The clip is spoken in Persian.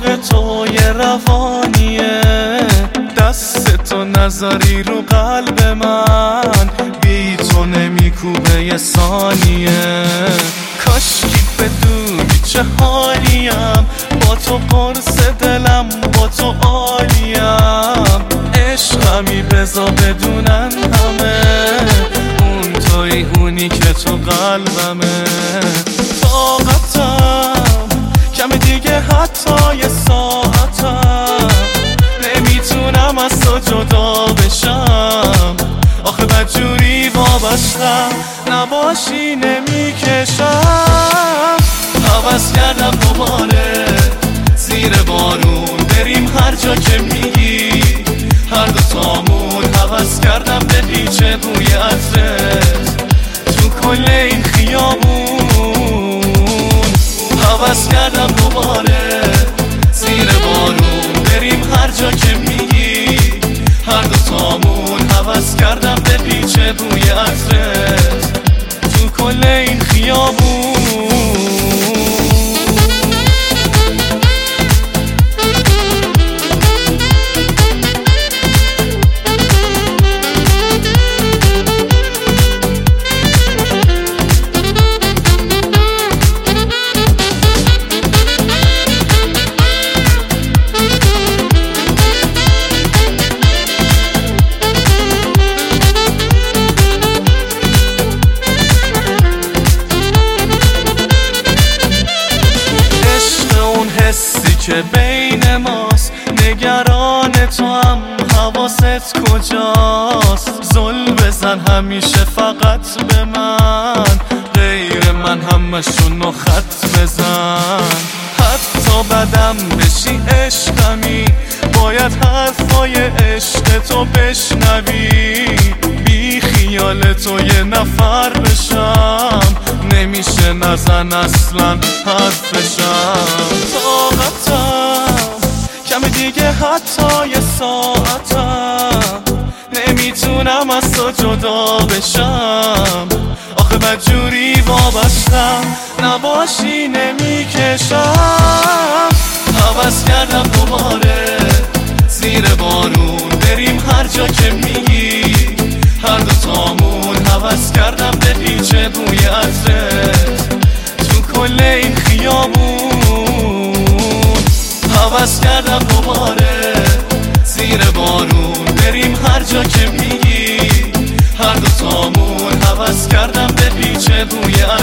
عاشق تو یه روانیه، دست تو نذاری رو قلب من، بی تو نمیکوبه یه ثانیه. کاشکی بدونی چه حالیم، با تو قرص دلم، با تو عالیم. عشقمی بزا بدونن همه، اون توی اونی که تو قلبمه. طاقتم کم دیگه حتی یه ساعتم، نمیتونم از تو جدا بشم. آخه بدجوری وابستم، نباشی نمیکشم. عوض کردم دوباره زیر بارون، بریم هر جا که میگی، هر دوتامون. عوض کردم به پیچ بوی عطرت تو کل این خیابون. عوض کردم دوباره زیر بارون، بریم هر جا که میگی، هر دوتامون. عوض کردم به پیچ بوی عطرت تو کل این خیابون. که بین ماست، نگران تو هم حواست کجاست. زل بزن همیشه فقط به من، غیر من همشونو خط بزن. حتی بدم بشی عشقمی، باید حرفای عشق تو بشنوی. بی خیال تو یه نفر بشم، نمیشه نزن اصلا حرف بشم. طاقتم کم دیگه حتی یه ساعتم، نمیتونم از تو جدا بشم. آخه بدجوری وابستم، نباشی نمیکشم. عوض کردم دوباره زیر بارون، بریم هر جا که میگی، هر دوتامون. عوض کردم به پیچ بوی عطرت تو کل این خیابون. عوض کردم دوباره زیر بارون، بریم هر جا که میگی، هر دوتامون. عوض کردم به پیچ بوی عطرت